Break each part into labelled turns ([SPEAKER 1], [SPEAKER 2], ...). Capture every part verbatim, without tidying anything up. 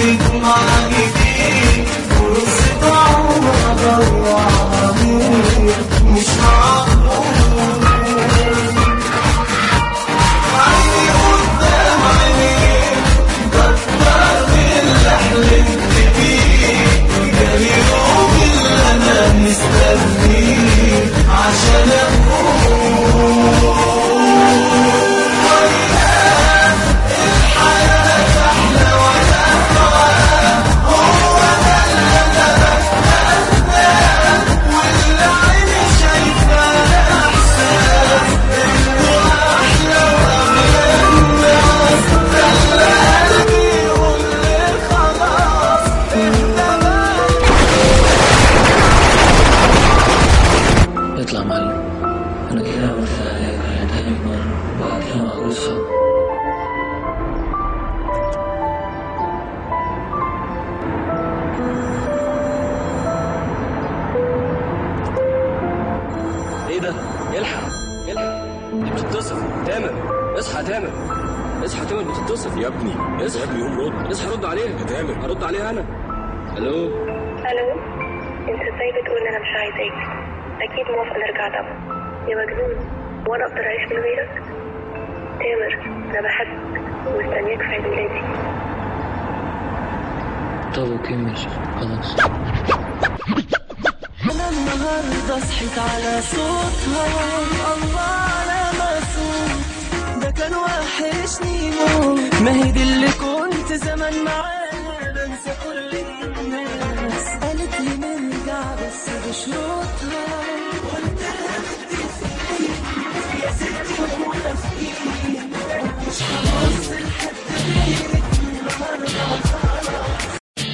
[SPEAKER 1] دمعة جديد فرصة عمر أضيعها مني مش معقول. عيني قدام عينيك بكتر من اللي حلمت بيه، جالي يوم اللي أنا مستنيه عشان أقول
[SPEAKER 2] اطلع معلم، انا كده عملت عليك تاني مرة وقبلها معقول صعب.
[SPEAKER 3] ايه ده؟ الحق الحق، دي بتتصل. تامر اصحى يا تامر، اصحى يا تامر بتتصل
[SPEAKER 4] يا ابني. اصحى يا ابني قوم رد.
[SPEAKER 3] اصحى رد عليها
[SPEAKER 4] يا تامر.
[SPEAKER 3] هرد عليها انا. الو
[SPEAKER 5] الو، انت ازاي بتقول انا مش عايزاك؟ اكيد موافقه نرجع طبعا. يا مجنون، وانا اقدر اعيش من غيرك؟ تامر انا بحبك ومستنياك في عيد ميلادي.
[SPEAKER 2] طب اوكي ماشي خلاص.
[SPEAKER 1] أنا النهاردة صحيت على صوتها، الله على ما صوت ده كان وحشني موت. ما هي دي اللي كنت زمان معاها بنسى كل الناس. قالت لي نرجع بس بشروطها، قلت لها بدي فيك يا ستي وموافقين، مش هبص لحد غيرك النهاردة خلاص.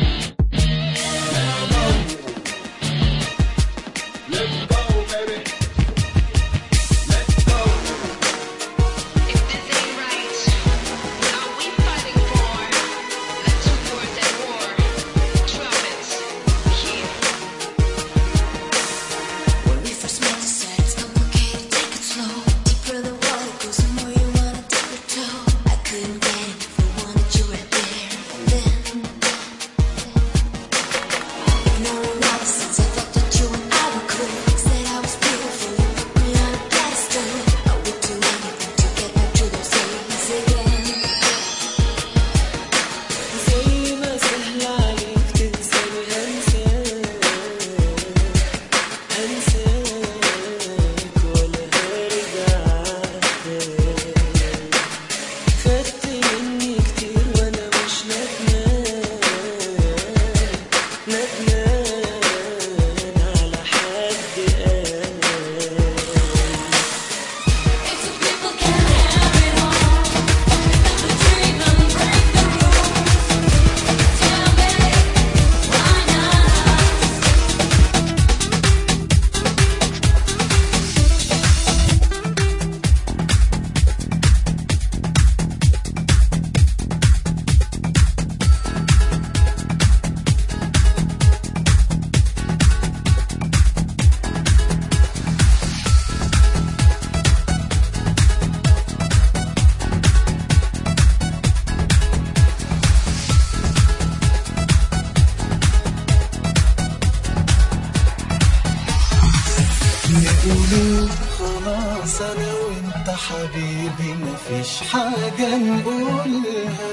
[SPEAKER 1] يقولوا خلاص انا وانت حبيبي مفيش حاجة نقولها،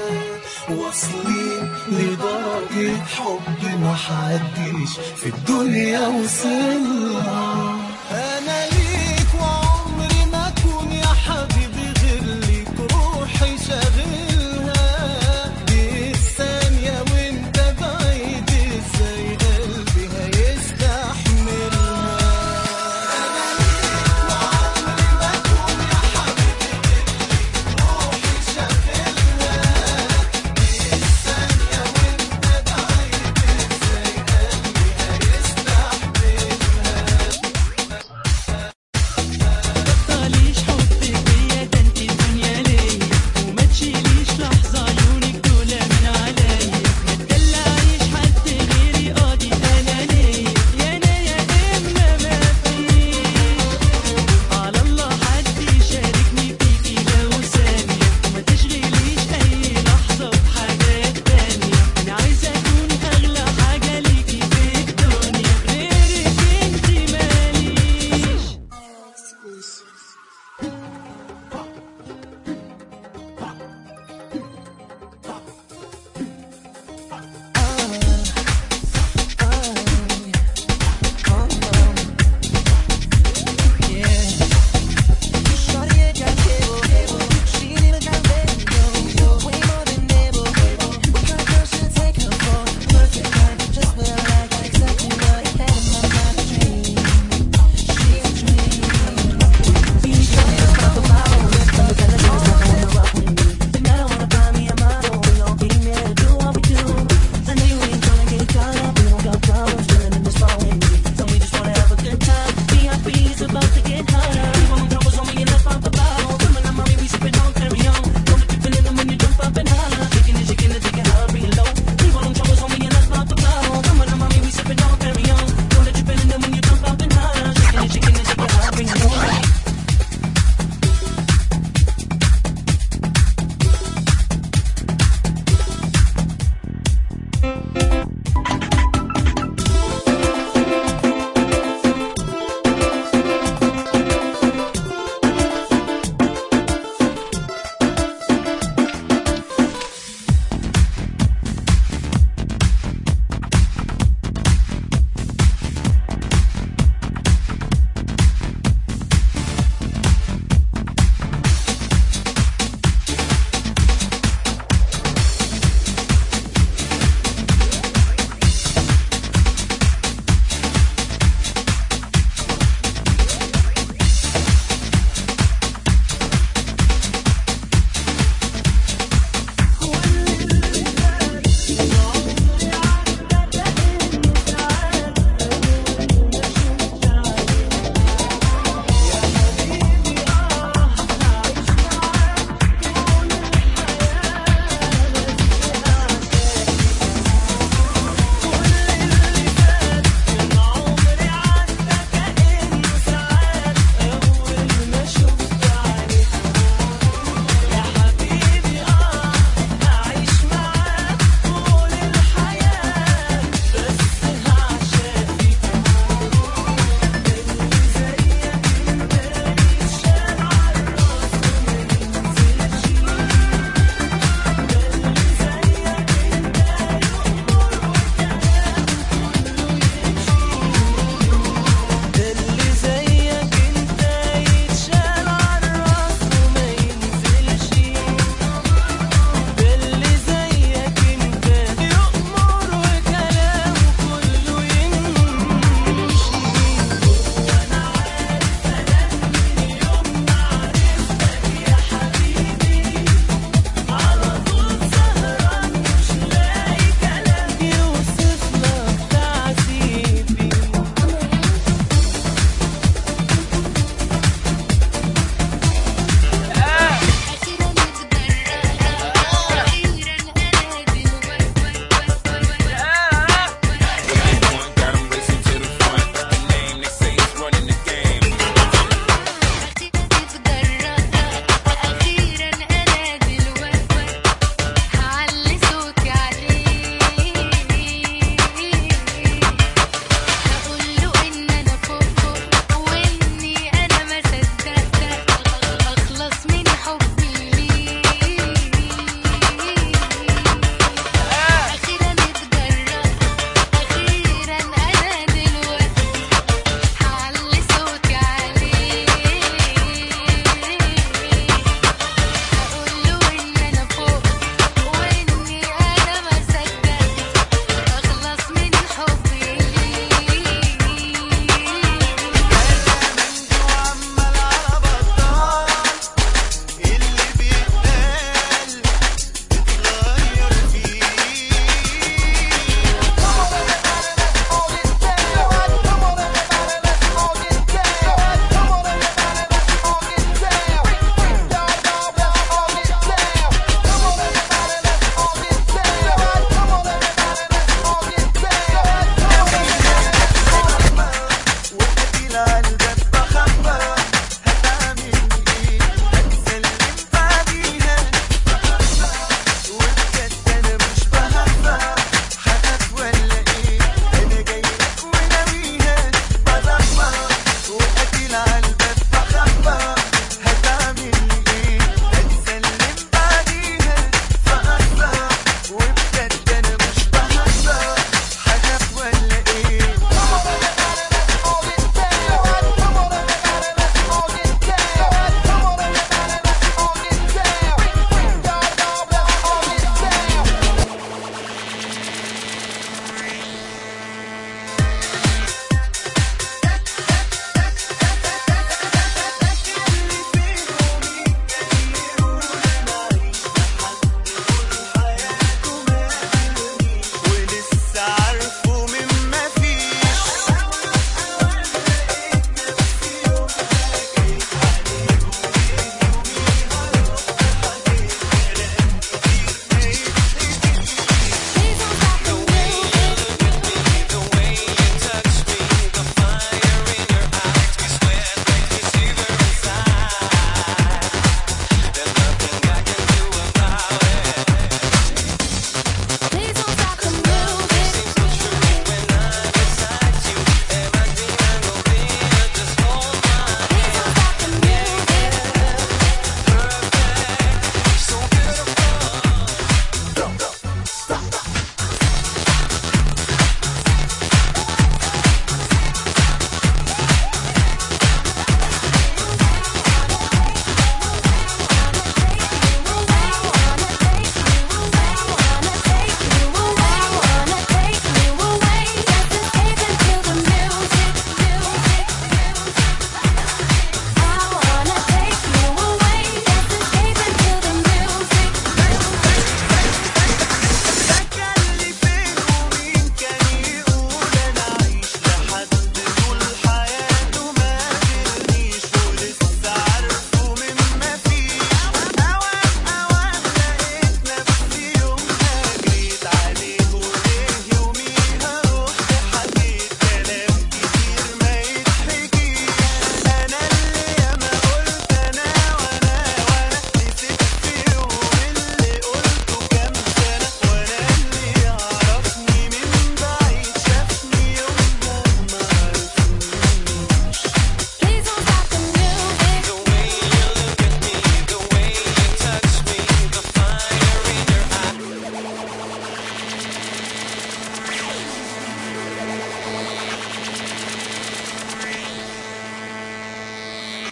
[SPEAKER 1] واصلين لدرجة حب محدش في الدنيا وصلها.